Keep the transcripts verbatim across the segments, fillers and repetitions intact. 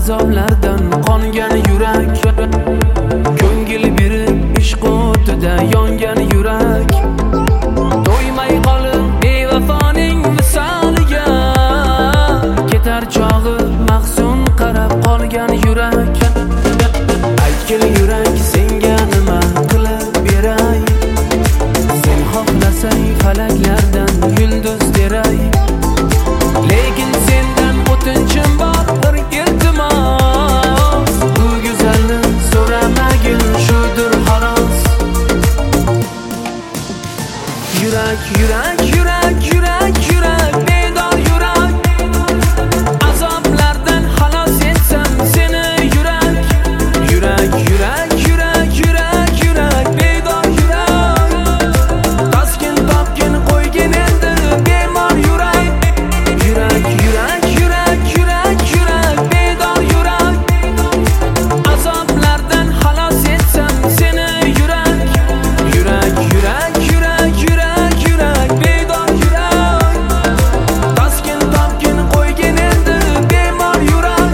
azoblardan qongan yurak, ko'ngil berib ishq o'tida yongan yurak, to'ymay qolib bevafoning misoliga, ketar chog'i mahzun qarab qolgan yurak. Aytgil yurak, senga nima qilib beray, sen xohlasang falaklardan yulduz beray, lekin sendan o'tinchim bor bir iltimos, bu go'zalni so'ramagin shudir xolos. Yurak, yurak, yurak, yurak, yurak, bedor yurak, azoblardan xalos etsam seni yurak. Yurak, yurak, yurak, yurak, yurak, bedor yurak, taskin topgin qo'ygin endi bemor yurak. Yurak, yurak, yurak, yurak, yurak, bedor yurak, azoblardan xalos etsam seni yurak. Yurak, yurak, yurak, yurak, yurak, bedor yurak, taskin topgin qo'ygin endi bemor yurak.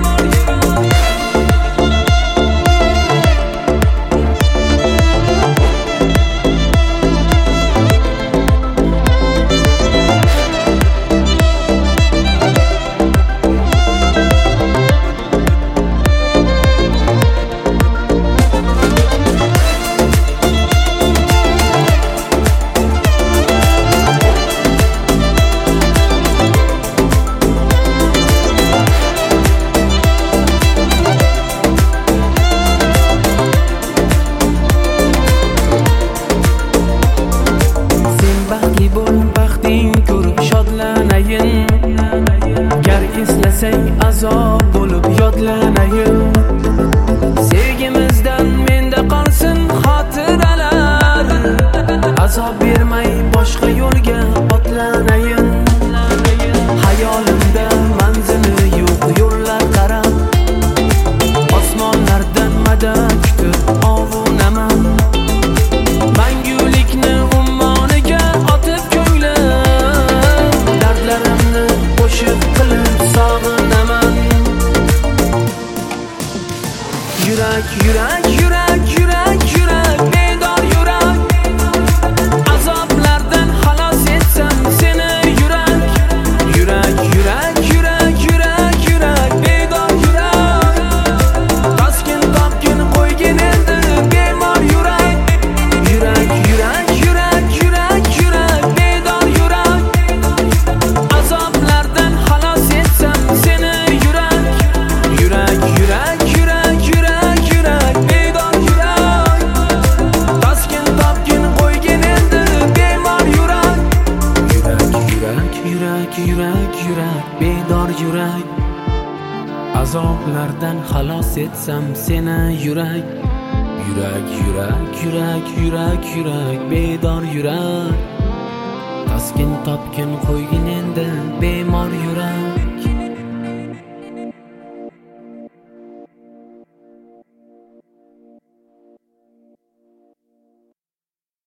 Baxting ko'rib shodlanayin, gar eslasang azob bo'lib yodlanayin. Sevgimizdan menda qolsin xotiralar, azob bermay boshqa yo'lga otlanayin. Hayolimda manzili yo'q yo'llar qarab, osmonlardan madad kutib ovunaman. Mangulikni ummoniga otib ko'nglim, dardlarimni qo'shiq qilib sog'inaman. Yurak, yurak, yurak, yurak, yurak, bedor yurak, azoblardan xalos etsam seni yurak. Yurak, yurak, yurak, yurak, yurak, bedor yurak, taskin topgin qo'ygin endi bemor yurak. Yurak, yurak, yurak, yurak, yurak, bedor yurak, azoblardan xalos etsam seni yurak. Yurak, yurak, yurak, yurak, yurak, bedor yurak, taskin topgin qo'ygin endi bemor yurak. Yurak, yurak, yurak, yurak, yurak, bedor yurak, azoblardan xalos etsam seni yurak. Yurak, yurak, yurak, yurak, yurak, bedor yurak, taskin topgin qo'ygin endi bemor yurak.